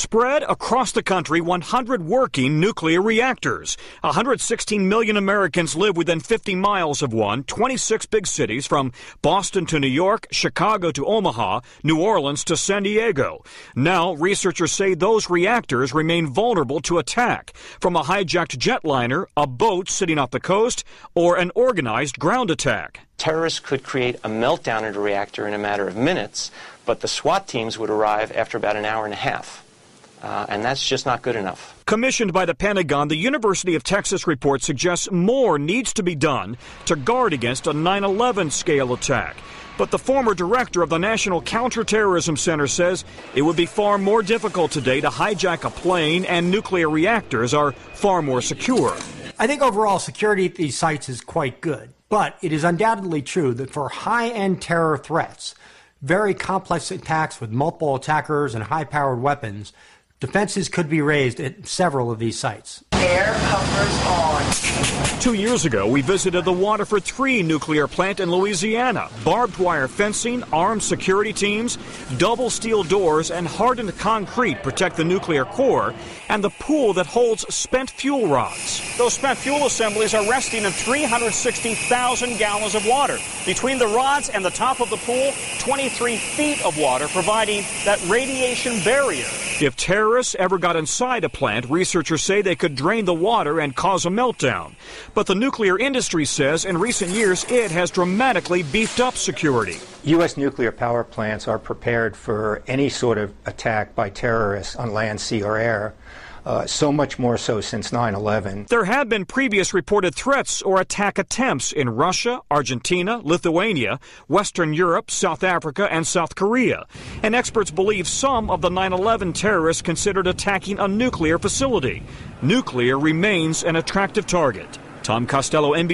Spread across the country, 100 working nuclear reactors. 116 million Americans live within 50 miles of one, 26 big cities from Boston to New York, Chicago to Omaha, New Orleans to San Diego. Now, researchers say those reactors remain vulnerable to attack from a hijacked jetliner, a boat sitting off the coast, or an organized ground attack. Terrorists could create a meltdown in a reactor in a matter of minutes, but the SWAT teams would arrive after about an hour and a half. And that's just not good enough. Commissioned by the Pentagon, the University of Texas report suggests more needs to be done to guard against a 9/11 scale attack. But the former director of the National Counterterrorism Center says it would be far more difficult today to hijack a plane, and nuclear reactors are far more secure. I think overall security at these sites is quite good. But it is undoubtedly true that for high-end terror threats, very complex attacks with multiple attackers and high-powered weapons, defenses could be raised at several of these sites. Air pumpers on. 2 years ago, we visited the Waterford 3 nuclear plant in Louisiana. Barbed wire fencing, armed security teams, double steel doors, and hardened concrete protect the nuclear core and the pool that holds spent fuel rods. Those spent fuel assemblies are resting in 360,000 gallons of water. Between the rods and the top of the pool, 23 feet of water, providing that radiation barrier. If terrorists ever got inside a plant, researchers say they could drain the water and cause a meltdown. But the nuclear industry says in recent years it has dramatically beefed up security. U.S. nuclear power plants are prepared for any sort of attack by terrorists on land, sea, or air. So much more so since 9/11. There have been previous reported threats or attack attempts in Russia, Argentina, Lithuania, Western Europe, South Africa, and South Korea. And experts believe some of the 9/11 terrorists considered attacking a nuclear facility. Nuclear remains an attractive target. Tom Costello, NBC.